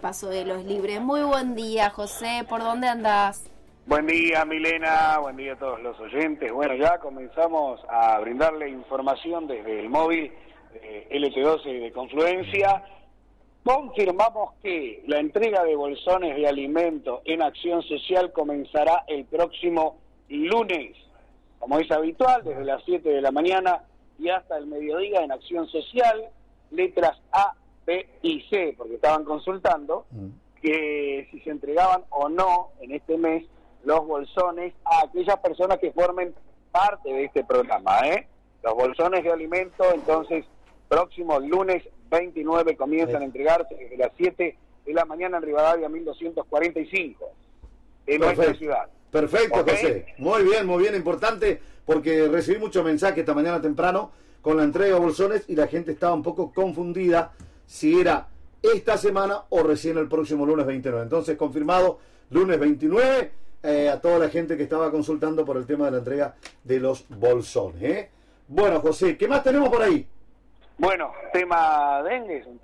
Paso de los Libres. Muy buen día, José. ¿Por dónde andás? Buen día, Milena. Buen día a todos los oyentes. Bueno, ya comenzamos a brindarle información desde el móvil LT12 de Confluencia. Confirmamos que la entrega de bolsones de alimento en Acción Social comenzará el próximo lunes, como es habitual, desde las 7 de la mañana y hasta el mediodía en Acción Social, letras A, B y C, porque estaban consultando que si se entregaban o no en este mes los bolsones a aquellas personas que formen parte de este programa, Los bolsones de alimento, entonces, próximo lunes 29 comienzan a entregarse desde las 7 de la mañana en Rivadavia 1245, en nuestra ciudad. Perfecto, ¿Okay? José. Muy bien, importante, porque recibí muchos mensajes esta mañana temprano con la entrega de bolsones y la gente estaba un poco confundida si era esta semana o recién el próximo lunes 29. Entonces, confirmado, lunes 29, a toda la gente que estaba consultando por el tema de la entrega de los bolsones. Bueno, José, ¿qué más tenemos por ahí? Bueno, tema dengue es un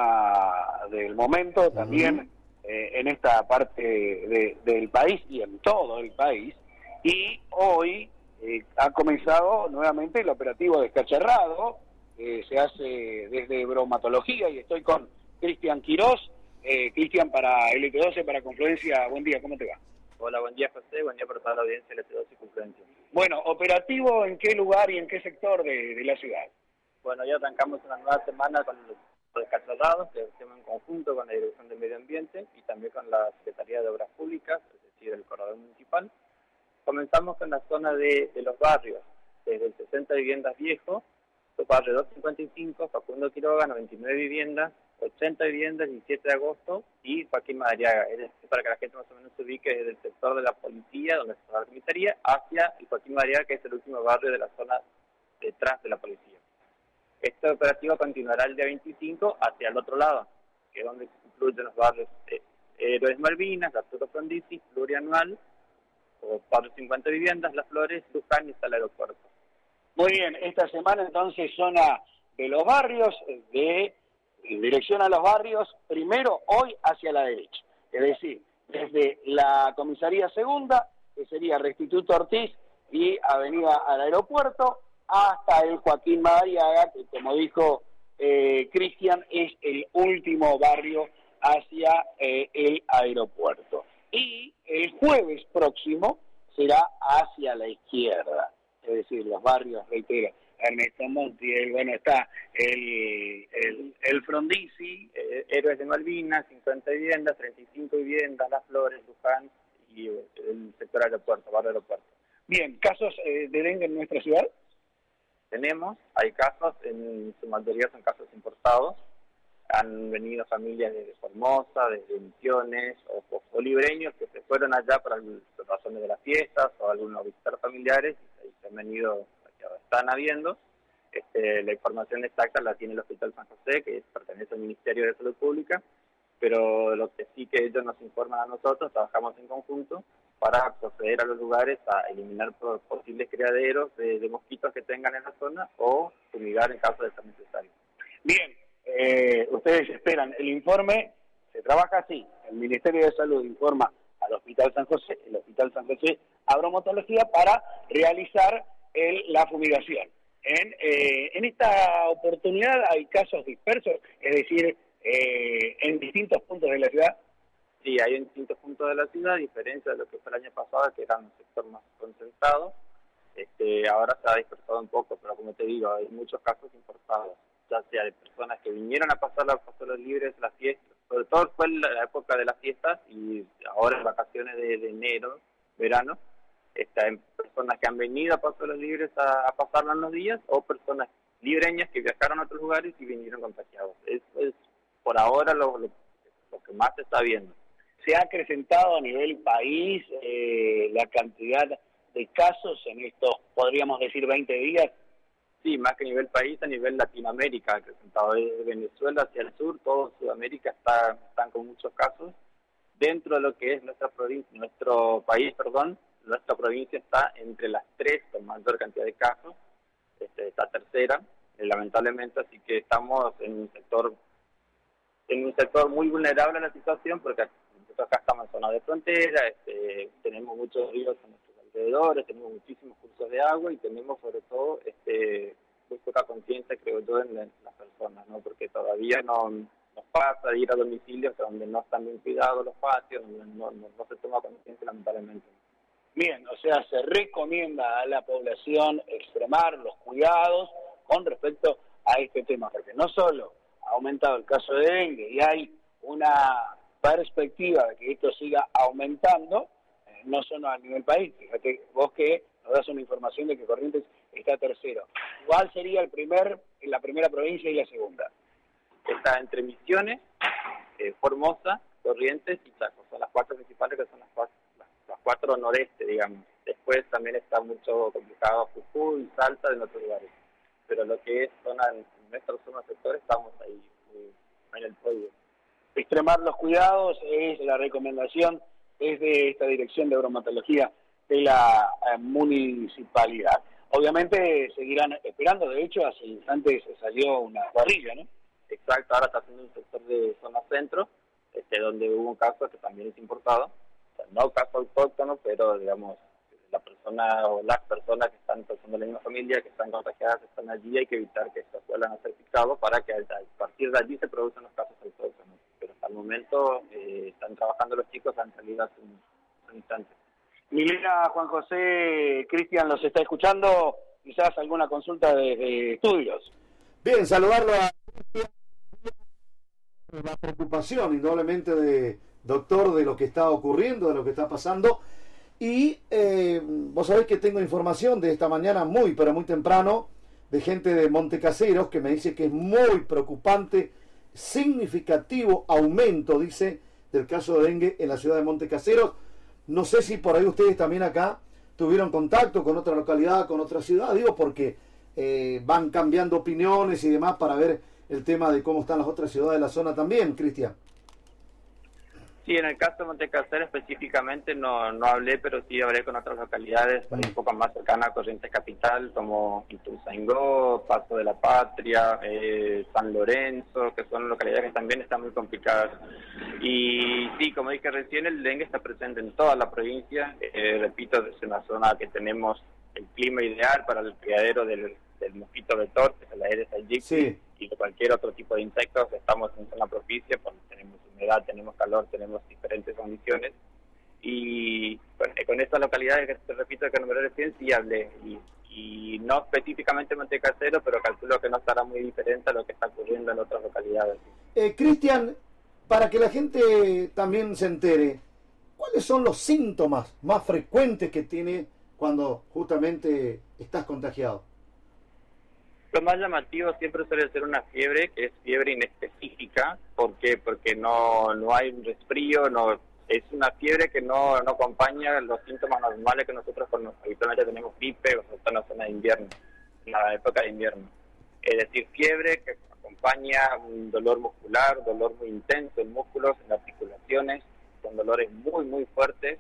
tema del momento también en esta parte del país y en todo el país. Y hoy ha comenzado nuevamente el operativo descacharrado, se hace desde bromatología y estoy con Cristian Quirós. Cristian, para LT12, para Confluencia, buen día, ¿cómo te va? Hola, buen día, José, buen día para toda la audiencia de LT12 y Confluencia. Bueno, ¿operativo en qué lugar y en qué sector de la ciudad? Bueno, ya arrancamos una nueva semana con los descacharrados, que hacemos en conjunto con la Dirección de Medio Ambiente y también con la Secretaría de Obras Públicas, es decir, el Corredor Municipal. Comenzamos con la zona de los barrios, desde el 60 viviendas viejo, los barrios 255, Facundo Quiroga, 99 viviendas, 80 viviendas, 17 de agosto, y Joaquín Madariaga. Es decir, para que la gente más o menos se ubique desde el sector de la policía, donde está la comisaría, hacia el Joaquín Madariaga, que es el último barrio de la zona detrás de la policía. Este operativo continuará el día 25 hacia el otro lado, que es donde se incluyen los barrios Héroes Malvinas, Arturo Frondizi, Plurianual, o barrio 50 viviendas, Las Flores, Luján y hasta el aeropuerto. Muy bien, esta semana entonces zona de los barrios, de dirección a los barrios, primero hoy hacia la derecha, es decir, desde la comisaría segunda, que sería Restituto Ortiz y Avenida al Aeropuerto, hasta el Joaquín Madariaga, que como dijo Cristian, es el último barrio hacia el aeropuerto. Y el jueves próximo será hacia la izquierda, es decir, los barrios, reitero, Ernesto Montiel, bueno, está el Frondizi, Héroes de Malvinas, 50 viviendas, 35 viviendas, Las Flores, Luján y el sector aeropuerto, barrio aeropuerto. Bien, ¿casos de dengue en nuestra ciudad? Hay casos, en su mayoría son casos importados. Han venido familias desde Formosa, desde Misiones o libreños que se fueron allá por razones de las fiestas o algunos visitar familiares y se han venido, están habiendo. La información exacta la tiene el Hospital San José, que pertenece al Ministerio de Salud Pública, pero lo que sí que ellos nos informan a nosotros, trabajamos en conjunto para proceder a los lugares a eliminar posibles criaderos de mosquitos que tengan en la zona o fumigar en caso de ser necesario. Bien, ustedes esperan el informe, se trabaja así, el Ministerio de Salud informa al Hospital San José, el Hospital San José a bromatología para realizar la fumigación. En esta oportunidad hay casos dispersos, es decir, en distintos puntos de la ciudad. Sí, hay en distintos puntos de la ciudad, a diferencia de lo que fue el año pasado, que era un sector más concentrado. Ahora se ha dispersado un poco, pero como te digo, hay muchos casos importados, ya sea de personas que vinieron a pasar los pasos libres, las fiestas, sobre todo fue la época de las fiestas y ahora en vacaciones de enero, verano, hay personas que han venido a pasos libres a pasarlo en los días o personas libreñas que viajaron a otros lugares y vinieron contagiados. Eso es por ahora lo que más se está viendo. ¿Se ha acrecentado a nivel país la cantidad de casos en estos, podríamos decir, 20 días? Sí, más que a nivel país, a nivel Latinoamérica ha acrecentado. De Venezuela hacia el sur, todo Sudamérica están con muchos casos. Dentro de lo que es nuestra provincia, nuestra provincia está entre las 3 con mayor cantidad de casos, esta tercera, lamentablemente, así que estamos en un sector en un sector muy vulnerable a la situación, porque nosotros acá estamos en zona de frontera, tenemos muchos ríos a nuestros alrededores, tenemos muchísimos cursos de agua y tenemos sobre todo muy poca conciencia, creo yo, en las personas, ¿no? Porque todavía no nos pasa de ir a domicilios donde no están bien cuidados los patios, donde no se toma conciencia, lamentablemente. Bien, o sea, se recomienda a la población extremar los cuidados con respecto a este tema, porque no solo ha aumentado el caso de dengue y hay una perspectiva de que esto siga aumentando, no solo a nivel país. Fíjate vos que nos das una información de que Corrientes está tercero. ¿Cuál sería la primera provincia y la segunda? Está entre Misiones, Formosa, Corrientes y Chaco. Son las cuatro principales, que son las cuatro noreste, digamos. Después también está mucho complicado Jujuy, Salta, en otros lugares. Pero lo que es nuestra zona sector, estamos ahí en el podio. Extremar los cuidados es la recomendación desde esta Dirección de Bromatología de la municipalidad. Obviamente seguirán esperando, de hecho hace instantes salió una cuadrilla, ¿no? Exacto, ahora está haciendo un sector de zona centro, donde hubo un caso que también es importado, o sea, no caso autóctono, pero digamos, la persona o las personas que están de la misma familia, que están contagiadas, están allí, hay que evitar que estos vuelvan a ser picados para que a partir de allí se produzcan los casos autóctonos. Pero hasta el momento están trabajando los chicos, han salido hace un instante. Milena, Juan José, Cristian los está escuchando, quizás alguna consulta de estudios. Bien, saludarlo a la preocupación indudablemente de doctor de lo que está ocurriendo, de lo que está pasando. Y vos sabés que tengo información de esta mañana pero muy temprano, de gente de Montecaseros que me dice que es muy preocupante, significativo aumento, dice, del caso de dengue en la ciudad de Montecaseros. No sé si por ahí ustedes también acá tuvieron contacto con otra localidad, con otra ciudad, digo porque van cambiando opiniones y demás para ver el tema de cómo están las otras ciudades de la zona también, Cristian. Sí, en el caso de Montecaseros específicamente no hablé, pero sí hablé con otras localidades un poco más cercanas a Corrientes Capital, como Ituzaingó, Paso de la Patria, San Lorenzo, que son localidades que también están muy complicadas. Y sí, como dije recién, el dengue está presente en toda la provincia. Repito, es una zona que tenemos el clima ideal para el criadero del mosquito vector, que es la Aedes aegypti, sí, y de cualquier otro tipo de insectos. Estamos en zona propicia porque tenemos humedad, tenemos calor, tenemos diferentes condiciones. Y bueno, con estas localidades que te repito que nombré recién, sí hablé. Y no específicamente Montecasero, pero calculo que no estará muy diferente a lo que está ocurriendo en otras localidades. Cristian, para que la gente también se entere, ¿cuáles son los síntomas más frecuentes que tiene cuando justamente estás contagiado? Lo más llamativo siempre suele ser una fiebre, que es fiebre inespecífica. ¿Por qué? Porque no hay un resfrío, es una fiebre que no acompaña los síntomas normales que nosotros habitualmente tenemos gripe, o sea, en la zona de invierno, en la época de invierno. Es decir, fiebre que acompaña un dolor muscular, dolor muy intenso en músculos, en articulaciones, con dolores muy, muy fuertes,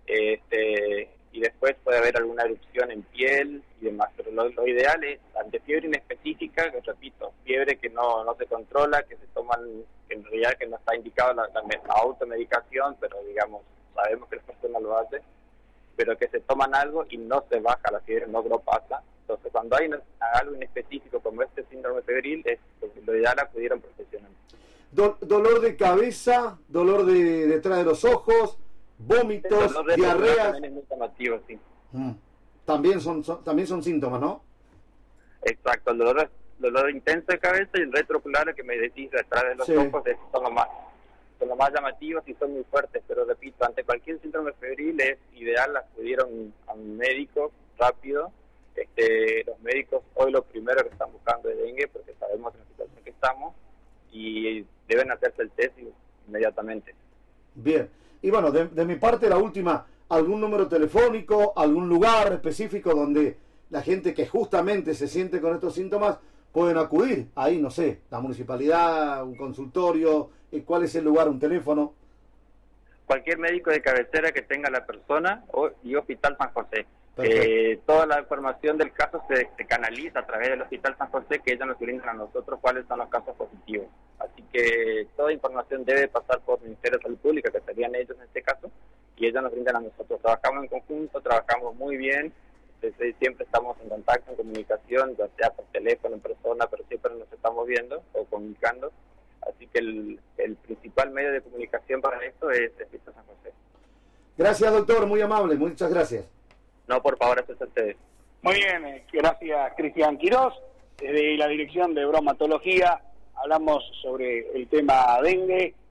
y después puede haber alguna erupción en piel y demás, pero lo ideal es, ante fiebre inespecífica, que repito, fiebre que no se controla, que se toman, en realidad que no está indicado la automedicación, pero digamos, sabemos que la persona lo hace, pero que se toman algo y no se baja la fiebre, no pasa. Entonces, cuando hay algo inespecífico como este síndrome febril, lo ideal acudir a un profesional. Dolor de cabeza, dolor detrás de los ojos, vómitos, diarreas. También es muy llamativo, sí. También son síntomas, ¿no? Exacto, el dolor intenso de cabeza y el retroocular, que me decís detrás de los ojos, son los más llamativos y son muy fuertes, pero repito, ante cualquier síndrome febril es ideal acudir a un médico rápido. Los médicos hoy lo primero que están buscando es dengue, porque sabemos en la situación que estamos, y deben hacerse el test inmediatamente. Bien. Y bueno, de mi parte, la última, ¿algún número telefónico, algún lugar específico donde la gente que justamente se siente con estos síntomas pueden acudir? Ahí, no sé, la municipalidad, un consultorio, ¿cuál es el lugar, un teléfono? Cualquier médico de cabecera que tenga la persona y Hospital San José. Toda la información del caso se canaliza a través del Hospital San José, que ellos nos brindan a nosotros cuáles son los casos positivos. Así que toda información debe pasar por el Ministerio de Salud Pública, que serían ellos en este caso, y ellos nos brindan a nosotros. Trabajamos en conjunto, trabajamos muy bien, siempre estamos en contacto, en comunicación, ya sea por teléfono, en persona, pero siempre nos estamos viendo o comunicando. Así que el principal medio de comunicación para esto es el Hospital San José. Gracias, doctor, muy amable, muchas gracias. No, por favor, eso es a ustedes. Muy bien, gracias Cristian Quirós. Desde la Dirección de Bromatología hablamos sobre el tema dengue.